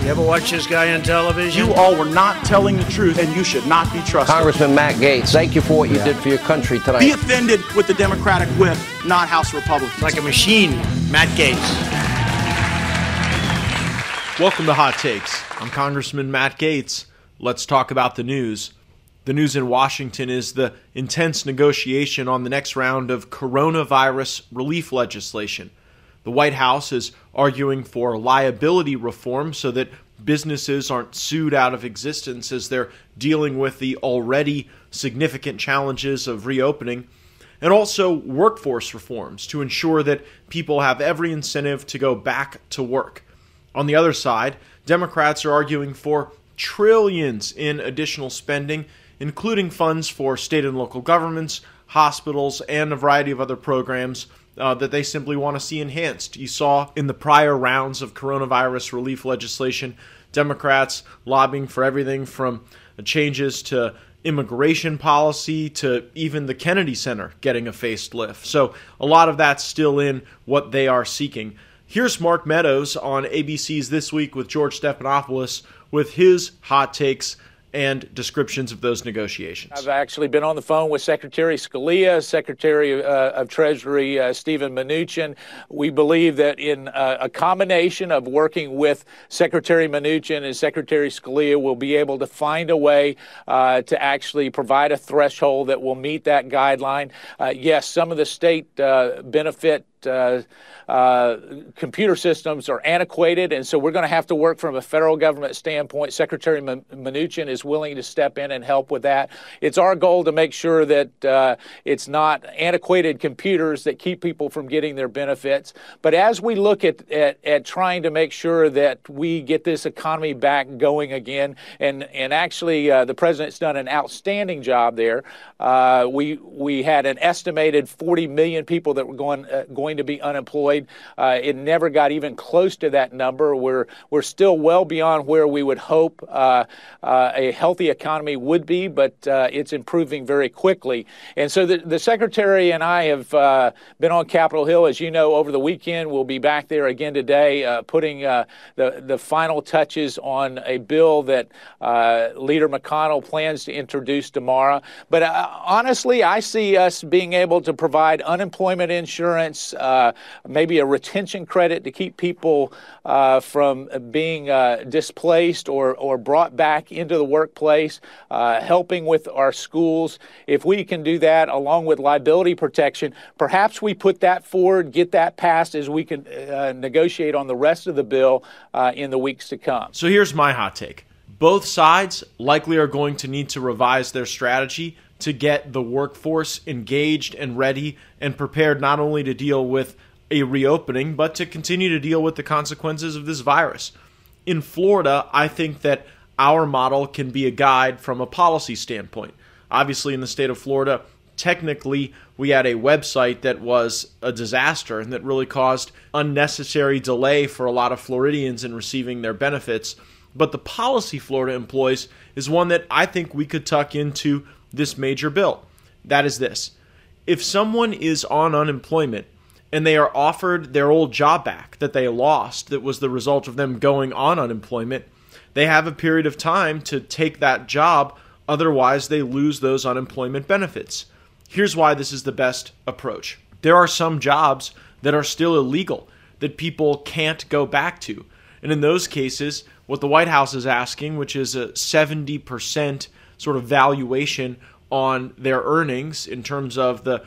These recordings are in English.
You ever watch this guy on television? You all were not telling the truth, and you should not be trusted. Congressman Matt Gaetz, thank you for what you did for your country tonight. Be offended with the Democratic whip, not House Republicans. It's like a machine, Matt Gaetz. Welcome to Hot Takes. I'm Congressman Matt Gaetz. Let's talk about the news. The news in Washington is the intense negotiation on the next round of coronavirus relief legislation. The White House is arguing for liability reform so that businesses aren't sued out of existence as they're dealing with the already significant challenges of reopening, and also workforce reforms to ensure that people have every incentive to go back to work. On the other side, Democrats are arguing for trillions in additional spending, including funds for state and local governments, hospitals, and a variety of other programs that they simply want to see enhanced. You saw in the prior rounds of coronavirus relief legislation, Democrats lobbying for everything from changes to immigration policy to even the Kennedy Center getting a facelift. So a lot of that's still in what they are seeking. Here's Mark Meadows on ABC's This Week with George Stephanopoulos with his hot takes and descriptions of those negotiations. I've actually been on the phone with Secretary Scalia, Secretary of Treasury Steven Mnuchin. We believe that in a combination of working with Secretary Mnuchin and Secretary Scalia, we'll be able to find a way to actually provide a threshold that will meet that guideline. Yes, some of the state benefit computer systems are antiquated, and so we're going to have to work from a federal government standpoint. Secretary Mnuchin is willing to step in and help with that. It's our goal to make sure that it's not antiquated computers that keep people from getting their benefits. But as we look at trying to make sure that we get this economy back going again, and actually the president's done an outstanding job there. We had an estimated 40 million people that were going to be unemployed. It never got even close to that number. We're still well beyond where we would hope a healthy economy would be, but it's improving very quickly. And so the Secretary and I have been on Capitol Hill, as you know, over the weekend. We'll be back there again today, putting the final touches on a bill that Leader McConnell plans to introduce tomorrow. But honestly, I see us being able to provide unemployment insurance, maybe a retention credit to keep people from being displaced or brought back into the workplace, helping with our schools. If we can do that along with liability protection, perhaps we put that forward, get that passed as we can negotiate on the rest of the bill in the weeks to come. So here's my hot take. Both sides likely are going to need to revise their strategy to get the workforce engaged and ready and prepared not only to deal with a reopening, but to continue to deal with the consequences of this virus. In Florida, I think that our model can be a guide from a policy standpoint. Obviously, in the state of Florida, technically, we had a website that was a disaster and that really caused unnecessary delay for a lot of Floridians in receiving their benefits. But the policy Florida employs is one that I think we could tuck into this major bill. That is this. If someone is on unemployment and they are offered their old job back that they lost, that was the result of them going on unemployment, they have a period of time to take that job, otherwise they lose those unemployment benefits. Here's why this is the best approach. There are some jobs that are still illegal, that people can't go back to. And in those cases, what the White House is asking, which is a 70% sort of valuation on their earnings in terms of the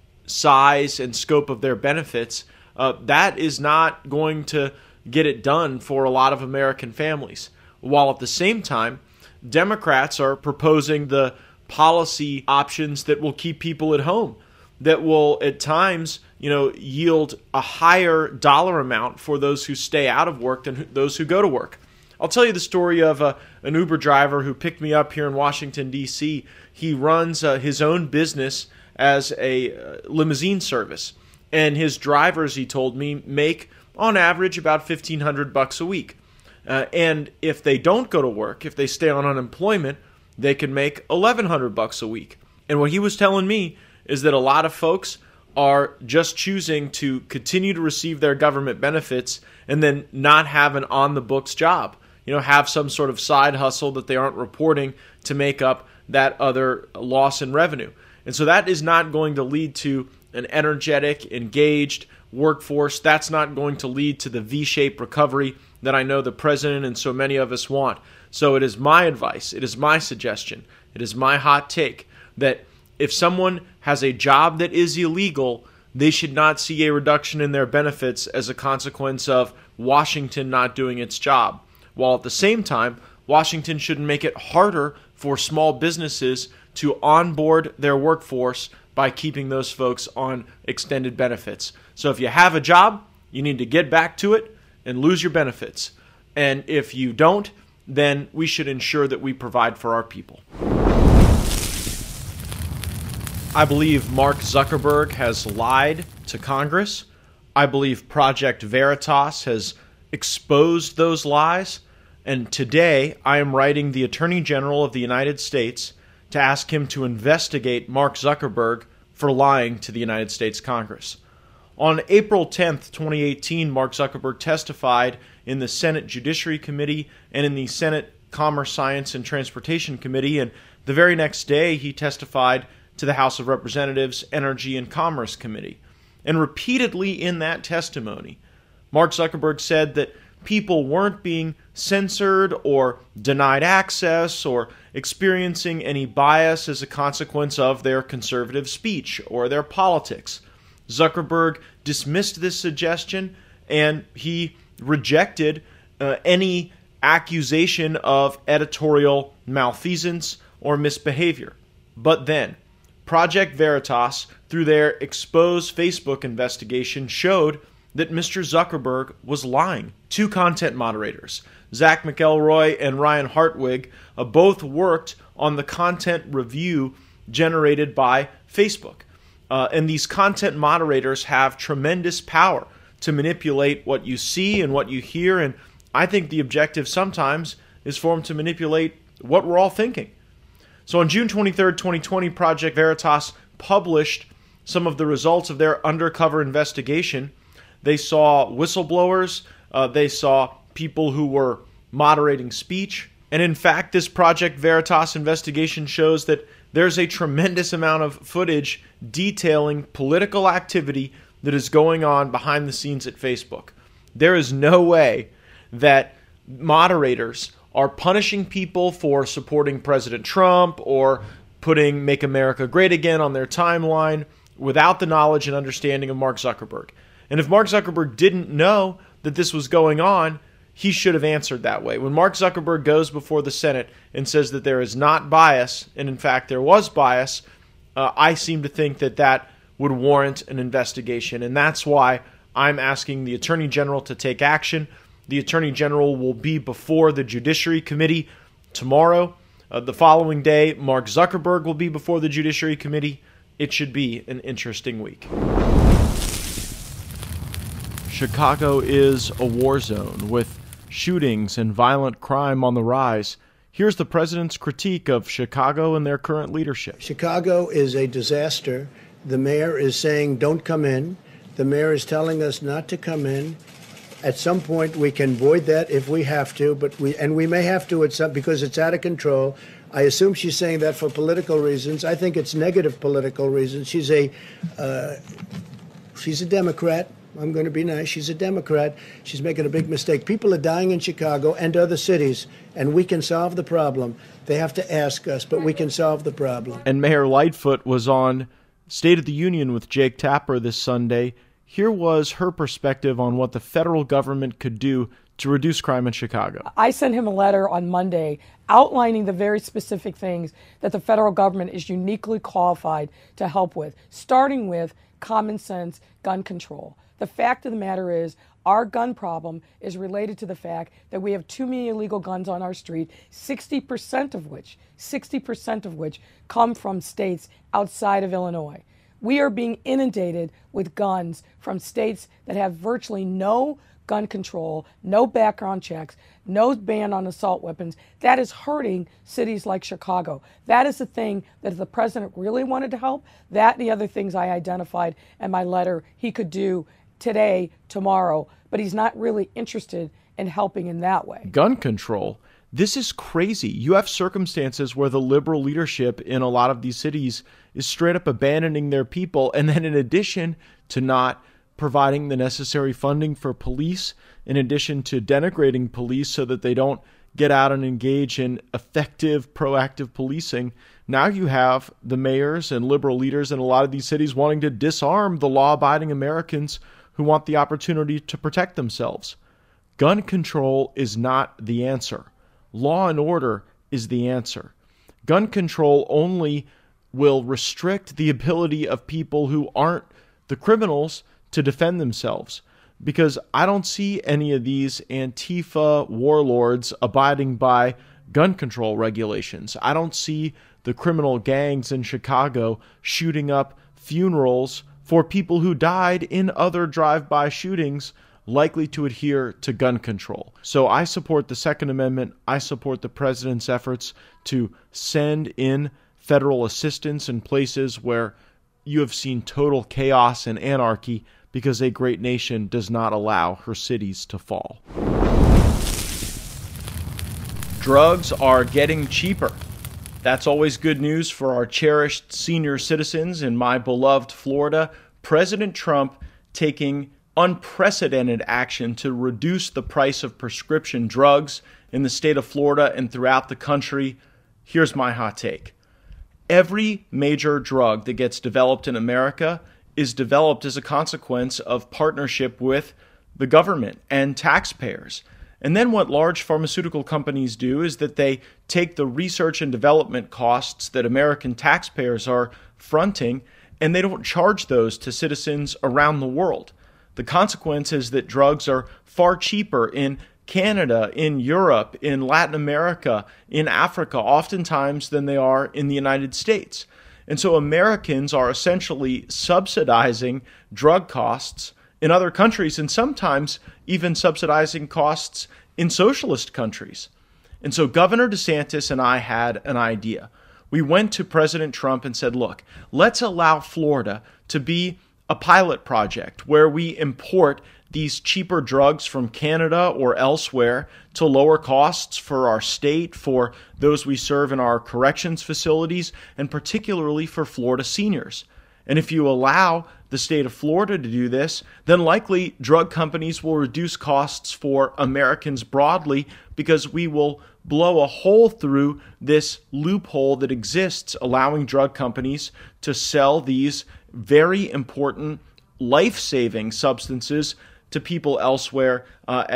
size and scope of their benefits, that is not going to get it done for a lot of American families. While at the same time, Democrats are proposing the policy options that will keep people at home, that will at times, yield a higher dollar amount for those who stay out of work than those who go to work. I'll tell you the story of an Uber driver who picked me up here in Washington, D.C. He runs his own business as a limousine service, and his drivers, he told me, make on average about $1,500 a week. And if they don't go to work, if they stay on unemployment, they can make $1,100 a week. And what he was telling me is that a lot of folks are just choosing to continue to receive their government benefits and then not have an on-the-books job. have some sort of side hustle that they aren't reporting to make up that other loss in revenue. And so that is not going to lead to an energetic, engaged workforce. That's not going to lead to the V-shaped recovery that I know the president and so many of us want. So it is my advice, it is my suggestion, it is my hot take that if someone has a job that is illegal, they should not see a reduction in their benefits as a consequence of Washington not doing its job. While at the same time, Washington shouldn't make it harder for small businesses to onboard their workforce by keeping those folks on extended benefits. So if you have a job, you need to get back to it and lose your benefits. And if you don't, then we should ensure that we provide for our people. I believe Mark Zuckerberg has lied to Congress. I believe Project Veritas has exposed those lies. And today, I am writing the Attorney General of the United States to ask him to investigate Mark Zuckerberg for lying to the United States Congress. On April 10th, 2018, Mark Zuckerberg testified in the Senate Judiciary Committee and in the Senate Commerce, Science, and Transportation Committee, and the very next day he testified to the House of Representatives Energy and Commerce Committee. And repeatedly in that testimony, Mark Zuckerberg said that people weren't being censored or denied access or experiencing any bias as a consequence of their conservative speech or their politics. Zuckerberg dismissed this suggestion and he rejected any accusation of editorial malfeasance or misbehavior. But then, Project Veritas, through their exposed Facebook investigation, showed that Mr. Zuckerberg was lying. Two content moderators, Zach McElroy and Ryan Hartwig, both worked on the content review generated by Facebook. And these content moderators have tremendous power to manipulate what you see and what you hear, and I think the objective sometimes is for them to manipulate what we're all thinking. So on June 23rd, 2020, Project Veritas published some of the results of their undercover investigation. They saw whistleblowers, they saw people who were moderating speech, and in fact, this Project Veritas investigation shows that there's a tremendous amount of footage detailing political activity that is going on behind the scenes at Facebook. There is no way that moderators are punishing people for supporting President Trump or putting Make America Great Again on their timeline without the knowledge and understanding of Mark Zuckerberg. And if Mark Zuckerberg didn't know that this was going on, he should have answered that way. When Mark Zuckerberg goes before the Senate and says that there is not bias, and in fact there was bias, I seem to think that that would warrant an investigation. And that's why I'm asking the Attorney General to take action. The Attorney General will be before the Judiciary Committee tomorrow. The following day, Mark Zuckerberg will be before the Judiciary Committee. It should be an interesting week. Chicago is a war zone with shootings and violent crime on the rise. Here's the president's critique of Chicago and their current leadership. Chicago is a disaster. The mayor is saying, don't come in. The mayor is telling us not to come in. At some point, we can void that if we have to, but we may have to at some because it's out of control. I assume she's saying that for political reasons. I think it's negative political reasons. She's a Democrat. I'm going to be nice. She's a Democrat. She's making a big mistake. People are dying in Chicago and other cities, and we can solve the problem. They have to ask us, but we can solve the problem. And Mayor Lightfoot was on State of the Union with Jake Tapper this Sunday. Here was her perspective on what the federal government could do to reduce crime in Chicago. I sent him a letter on Monday outlining the very specific things that the federal government is uniquely qualified to help with, starting with common sense gun control. The fact of the matter is our gun problem is related to the fact that we have too many illegal guns on our street, 60% of which come from states outside of Illinois. We are being inundated with guns from states that have virtually no gun control, no background checks, no ban on assault weapons. That is hurting cities like Chicago. That is the thing that if the president really wanted to help, that and the other things I identified in my letter he could do today, tomorrow. But but he's not really interested in helping in that way. Gun control. This is crazy. You have circumstances where the liberal leadership in a lot of these cities is straight up abandoning their people. And then in addition to not providing the necessary funding for police, in addition to denigrating police so that they don't get out and engage in effective, proactive policing, now you have the mayors and liberal leaders in a lot of these cities wanting to disarm the law-abiding Americans who want the opportunity to protect themselves. Gun control is not the answer. Law and order is the answer. Gun control only will restrict the ability of people who aren't the criminals to defend themselves, because I don't see any of these Antifa warlords abiding by gun control regulations. I don't see the criminal gangs in Chicago shooting up funerals for people who died in other drive-by shootings likely to adhere to gun control. So I support the Second Amendment. I support the president's efforts to send in federal assistance in places where you have seen total chaos and anarchy because a great nation does not allow her cities to fall. Drugs are getting cheaper. That's always good news for our cherished senior citizens in my beloved Florida. President Trump taking unprecedented action to reduce the price of prescription drugs in the state of Florida and throughout the country. Here's my hot take. Every major drug that gets developed in America is developed as a consequence of partnership with the government and taxpayers. And then what large pharmaceutical companies do is that they take the research and development costs that American taxpayers are fronting, and they don't charge those to citizens around the world. The consequence is that drugs are far cheaper in Canada, in Europe, in Latin America, in Africa, oftentimes than they are in the United States. And so Americans are essentially subsidizing drug costs in other countries and sometimes even subsidizing costs in socialist countries. And so Governor DeSantis and I had an idea. We went to President Trump and said, look, let's allow Florida to be a pilot project where we import these cheaper drugs from Canada or elsewhere to lower costs for our state, for those we serve in our corrections facilities, and particularly for Florida seniors. And if you allow the state of Florida to do this, then likely drug companies will reduce costs for Americans broadly because we will blow a hole through this loophole that exists, allowing drug companies to sell these very important life-saving substances to people elsewhere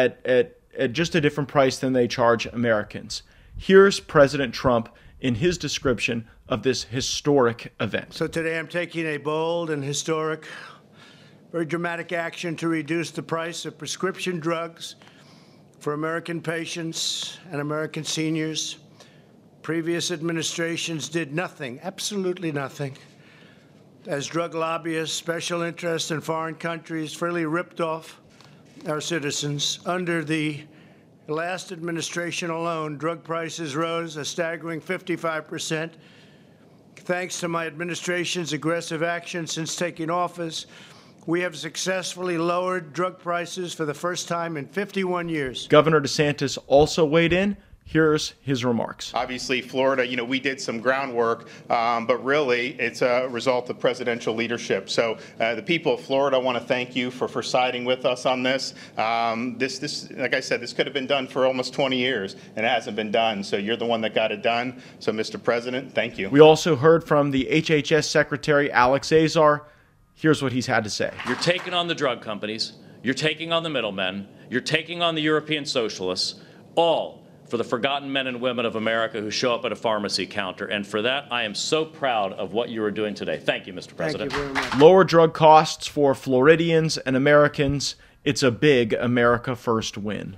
at just a different price than they charge Americans. Here's President Trump in his description of this historic event. So today I'm taking a bold and historic, very dramatic action to reduce the price of prescription drugs for American patients and American seniors. Previous administrations did nothing, absolutely nothing, as drug lobbyists, special interests in foreign countries freely ripped off our citizens. Under the last administration alone, drug prices rose a staggering 55%. Thanks to my administration's aggressive action since taking office, we have successfully lowered drug prices for the first time in 51 years. Governor DeSantis also weighed in. Here's his remarks. Obviously, Florida, we did some groundwork, but really it's a result of presidential leadership. So the people of Florida want to thank you for siding with us on this. This, like I said, this could have been done for almost 20 years, and it hasn't been done. So you're the one that got it done. So, Mr. President, thank you. We also heard from the HHS Secretary, Alex Azar. Here's what he's had to say. You're taking on the drug companies. You're taking on the middlemen. You're taking on the European socialists, all for the forgotten men and women of America who show up at a pharmacy counter. And for that, I am so proud of what you are doing today. Thank you, Mr. President. Thank you very much. Lower drug costs for Floridians and Americans. It's a big America First win.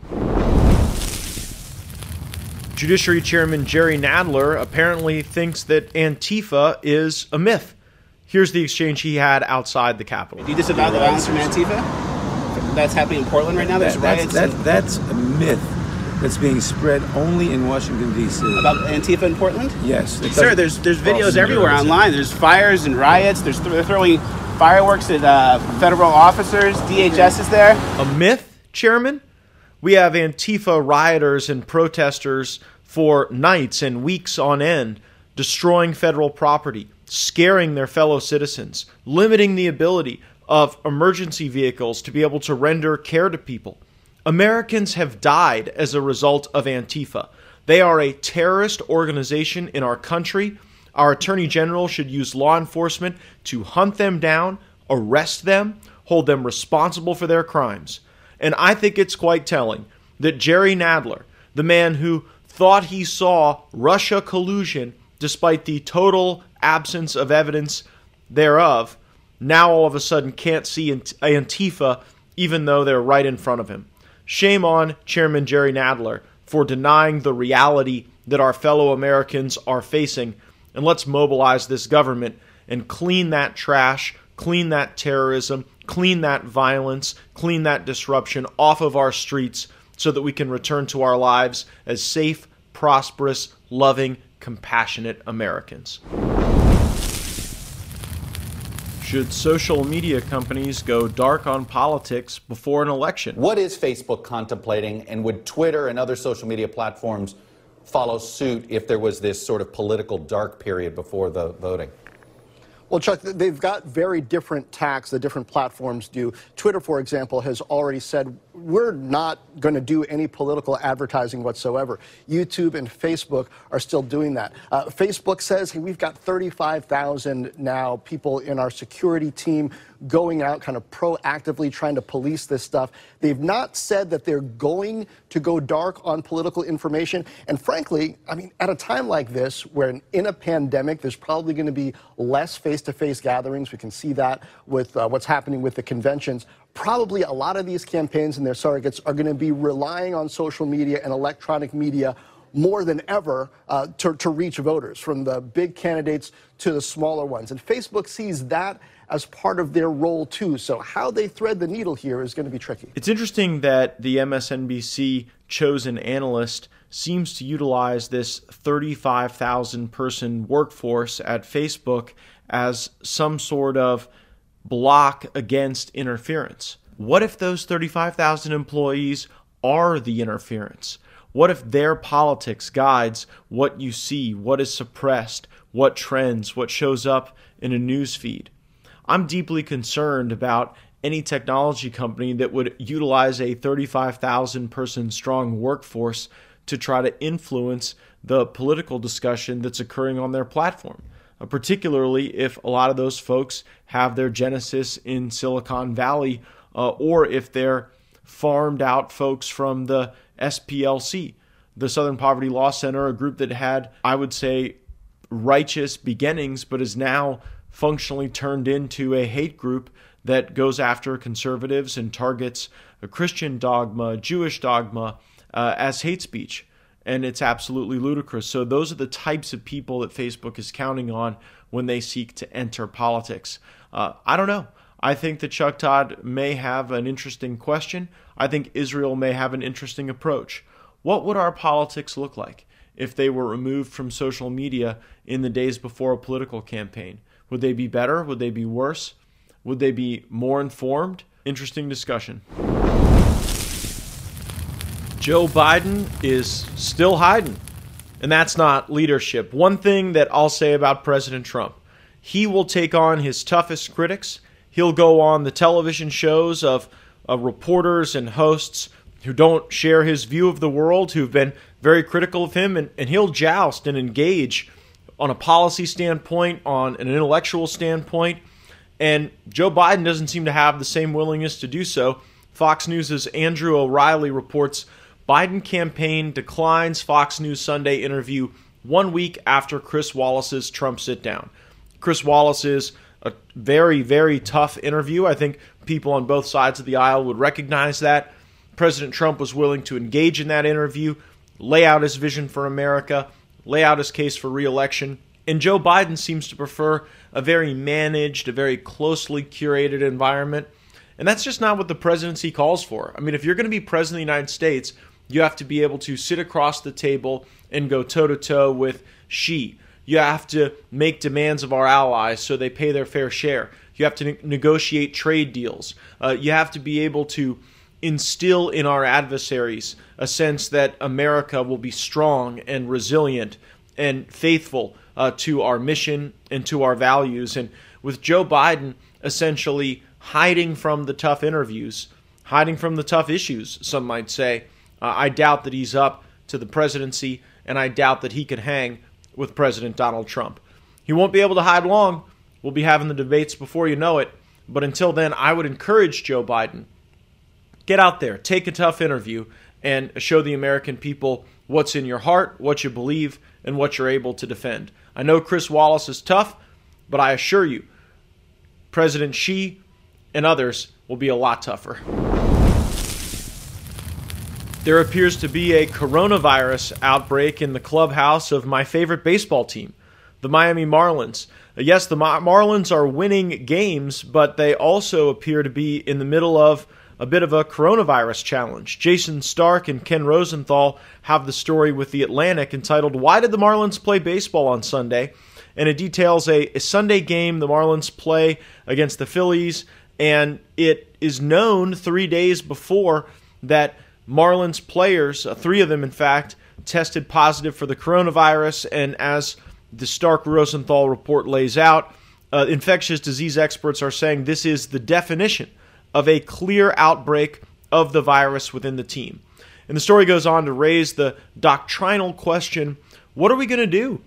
Judiciary Chairman Jerry Nadler apparently thinks that Antifa is a myth. Here's the exchange he had outside the Capitol. Do you disavow the violence from Antifa? That's happening in Portland right now? There's riots. That's a myth that's being spread only in Washington, D.C. About Antifa in Portland? Yes. Sir, there's videos everywhere online. There's fires and riots. They're throwing fireworks at federal officers. DHS is there. A myth? chairman? We have Antifa rioters and protesters for nights and weeks on end, destroying federal property, scaring their fellow citizens, limiting the ability of emergency vehicles to be able to render care to people. Americans have died as a result of Antifa. They are a terrorist organization in our country. Our Attorney General should use law enforcement to hunt them down, arrest them, hold them responsible for their crimes. And I think it's quite telling that Jerry Nadler, the man who thought he saw Russia collusion despite the total absence of evidence thereof, now all of a sudden can't see Antifa even though they're right in front of him. Shame on Chairman Jerry Nadler for denying the reality that our fellow Americans are facing. And let's mobilize this government and clean that trash, clean that terrorism, clean that violence, clean that disruption off of our streets so that we can return to our lives as safe, prosperous, loving, compassionate Americans. Should social media companies go dark on politics before an election? What is Facebook contemplating, and would Twitter and other social media platforms follow suit if there was this sort of political dark period before the voting? Well, Chuck, they've got very different tacks, the different platforms do. Twitter, for example, has already said, we're not going to do any political advertising whatsoever. YouTube and Facebook are still doing that. Facebook says, hey, we've got 35,000 now people in our security team going out kind of proactively trying to police this stuff. They've not said that they're going to go dark on political information. And frankly, I mean, at a time like this, where in a pandemic, there's probably going to be less face-to-face gatherings. We can see that with what's happening with the conventions. Probably a lot of these campaigns and their surrogates are going to be relying on social media and electronic media more than ever to reach voters, from the big candidates to the smaller ones. And Facebook sees that as part of their role, too. So how they thread the needle here is going to be tricky. It's interesting that the MSNBC chosen analyst seems to utilize this 35,000-person workforce at Facebook as some sort of block against interference. What if those 35,000 employees are the interference? What if their politics guides what you see, what is suppressed, what trends, what shows up in a news feed? I'm deeply concerned about any technology company that would utilize a 35,000-person strong workforce to try to influence the political discussion that's occurring on their platform, particularly if a lot of those folks have their genesis in Silicon Valley or if they're farmed out folks from the SPLC, the Southern Poverty Law Center, a group that had, I would say, righteous beginnings, but is now functionally turned into a hate group that goes after conservatives and targets a Christian dogma, Jewish dogma as hate speech. And it's absolutely ludicrous. So those are the types of people that Facebook is counting on when they seek to enter politics. I don't know. I think that Chuck Todd may have an interesting question. I think Israel may have an interesting approach. What would our politics look like if they were removed from social media in the days before a political campaign? Would they be better? Would they be worse? Would they be more informed? Interesting discussion. Joe Biden is still hiding, and that's not leadership. One thing that I'll say about President Trump, he will take on his toughest critics. He'll go on the television shows of reporters and hosts who don't share his view of the world, who've been very critical of him, and he'll joust and engage on a policy standpoint, on an intellectual standpoint, and Joe Biden doesn't seem to have the same willingness to do so. Fox News' Andrew O'Reilly reports Biden campaign declines Fox News Sunday interview 1 week after Chris Wallace's Trump sit-down. Chris Wallace is a very, very tough interview. I think people on both sides of the aisle would recognize that. President Trump was willing to engage in that interview, lay out his vision for America, lay out his case for re-election. And Joe Biden seems to prefer a very managed, a very closely curated environment. And that's just not what the presidency calls for. I mean, if you're going to be president of the United States, you have to be able to sit across the table and go toe-to-toe with Xi. You have to make demands of our allies so they pay their fair share. You have to negotiate trade deals. You have to be able to instill in our adversaries a sense that America will be strong and resilient and faithful to our mission and to our values. And with Joe Biden essentially hiding from the tough interviews, hiding from the tough issues, some might say, I doubt that he's up to the presidency, and I doubt that he could hang with President Donald Trump. He won't be able to hide long. We'll be having the debates before you know it. But until then, I would encourage Joe Biden, get out there, take a tough interview, and show the American people what's in your heart, what you believe, and what you're able to defend. I know Chris Wallace is tough, but I assure you, President Xi and others will be a lot tougher. There appears to be a coronavirus outbreak in the clubhouse of my favorite baseball team, the Miami Marlins. Yes, the Marlins are winning games, but they also appear to be in the middle of a bit of a coronavirus challenge. Jason Stark and Ken Rosenthal have the story with The Atlantic entitled, "Why Did the Marlins Play Baseball on Sunday?" And it details a Sunday game the Marlins play against the Phillies, and it is known 3 days before that Marlins players, 3 of them in fact, tested positive for the coronavirus, and as the Stark-Rosenthal report lays out, infectious disease experts are saying this is the definition of a clear outbreak of the virus within the team. And the story goes on to raise the doctrinal question, what are we going to do,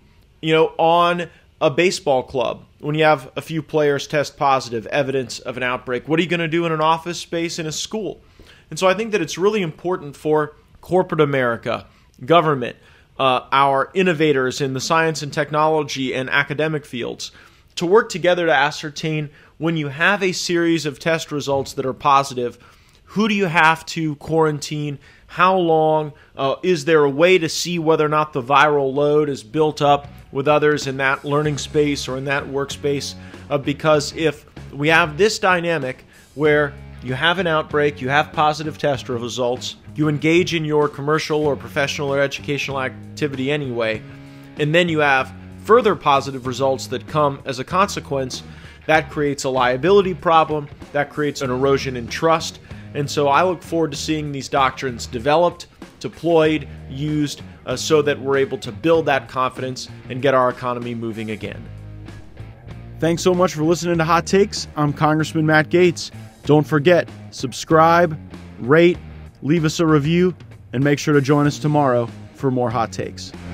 on a baseball club when you have a few players test positive, evidence of an outbreak? What are you going to do in an office space in a school? And so I think that it's really important for corporate America, government, our innovators in the science and technology and academic fields to work together to ascertain when you have a series of test results that are positive, who do you have to quarantine? How long? Is there a way to see whether or not the viral load is built up with others in that learning space or in that workspace? Because if we have this dynamic where you have an outbreak, you have positive test results, you engage in your commercial or professional or educational activity anyway, and then you have further positive results that come as a consequence, that creates a liability problem, that creates an erosion in trust. And so I look forward to seeing these doctrines developed, deployed, used, so that we're able to build that confidence and get our economy moving again. Thanks so much for listening to Hot Takes. I'm Congressman Matt Gaetz. Don't forget, subscribe, rate, leave us a review, and make sure to join us tomorrow for more Hot Takes.